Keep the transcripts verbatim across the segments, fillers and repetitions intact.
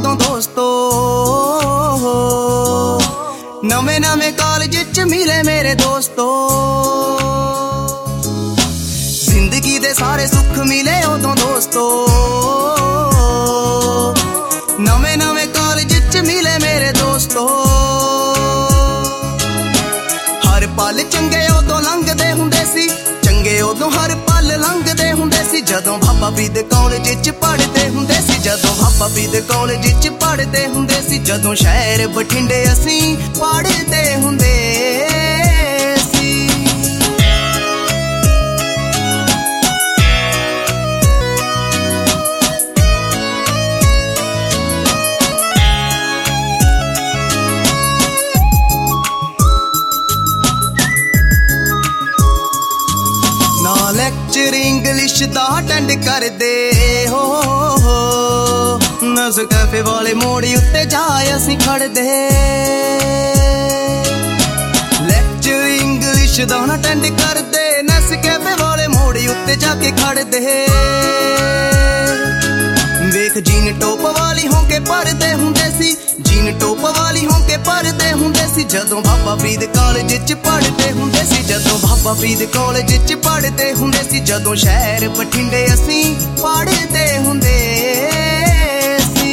उदों दोस्तों, नवे नवे कॉलेज च मिले मेरे दोस्तों। जिंदगी दे सारे सुख मिले उदों दोस्तों, नवे नवे कॉलेज च मिले मेरे दोस्तों। हर पल चंगे उदों लंघदे हुंदे सी, चंगे उदों हर पल लंघदे हुंदे सी। जदों भापा बीद कॉलेज च पढ़दे हुंदे सी, जदों भापा बीद कॉलेज च पढ़दे हुंदे सी। जदों शहर बठिंडे असीं पढ़दे हुंदे सी। ना लेक्चर इंग्लिश दा अटेंड करदे हो, नस कैफे वाले मोड़ी उत्ते जाए असीं खड़दे। लेक्चर इंग्लिश दा ना अटेंड करदे, नस कैफे वाले मोड़ी उत्ते जाके खड़दे। वेख जीन टॉप वाली होके पढ़दे हुंदे सी, जीन टॉप वाली होके पढ़दे हुंदे सी। जदों भापा बीद कॉलेज च पढ़दे हुंदे सी, जदों भापा बीद कॉलेज च पढ़दे हुंदे सी। जदों शहर बठिंडे असीं पढ़दे हुंदे सी।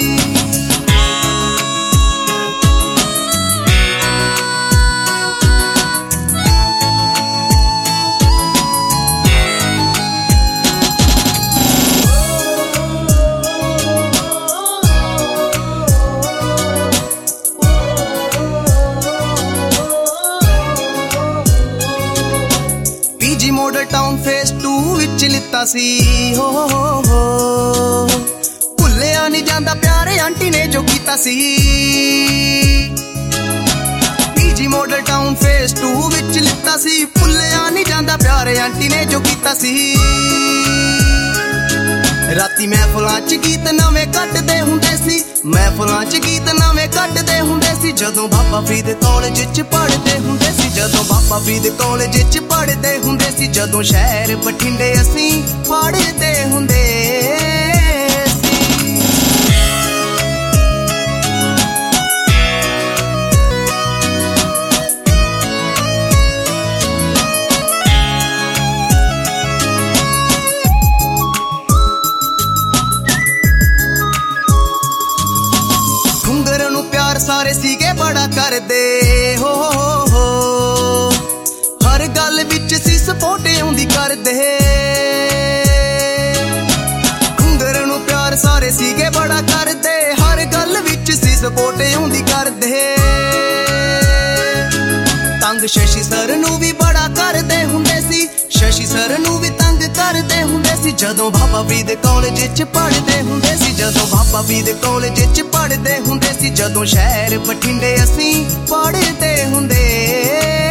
PG model town phase two विच लिता सी हो, हो, हो। भुल्लिया नहीं जांदा प्यारे आंटी ने जो कीता सी। PG model town phase two विच लिता सी, भुल्लिया नहीं जांदा प्यारे आंटी ने जो कीता सी। राती महफिलां च गीत नवे कटदे हुंदे सी, महफिलां च गीत नवे कटदे हुंदे सी। जदों भापा बीद कॉलेज च पढ़दे हुंदे सी, जदों भापा बीद कॉलेज च पढ़दे हुंदे सी। जदों शहर बठिंडे असीं पढ़दे हुंदे सी। घुंगर नूं प्यार सारे सीगे बड़ा करदे हो, हो, हो। हर गल विच सी सपोर्ट आउंदी करदे। घुंगर नूं प्यार सारे सीगे बड़ा करदे, हर गल विच सी सपोर्ट आउंदी करदे। तंग शशि सर नूं भी बड़ा करदे हुंदे सी, शशि सर नूं भी तंग करदे हुंदे सी। जदों भापा बीद कॉलेज च पढ़दे हुंदे सी, जदों भापा बीद कॉलेज च पढ़दे हुंदे सी। जदों शहर बठिंडे असीं पढ़दे हुंदे